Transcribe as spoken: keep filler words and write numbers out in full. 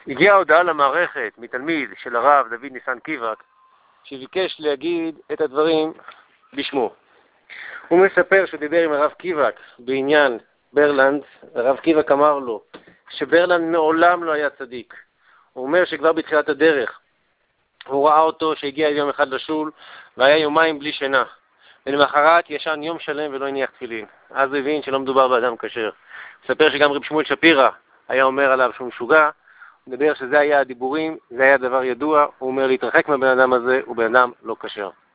הגיעה הודעה למערכת מתלמיד של הרב דוד ניסן קיבק, שביקש להגיד את הדברים בשמו. הוא מספר שדיבר עם הרב קיבק בעניין ברלנד. הרב קיבק אמר לו שברלנד מעולם לא היה צדיק. הוא אומר שכבר בתחילת הדרך הוא ראה אותו שהגיע יום אחד לשול והיה יומיים בלי שינה. ולמחרת ישן יום שלם ולא הניח תפילין. אז הוא הבין שלא מדובר באדם כשר. הוא מספר שגם רב שמואל שפירא היה אומר עליו שהוא משוגע. הוא מדבר שזה היה הדיבורים, זה היה דבר ידוע. הוא אומר להתרחק מהבן אדם הזה, הוא בן אדם לא כשר.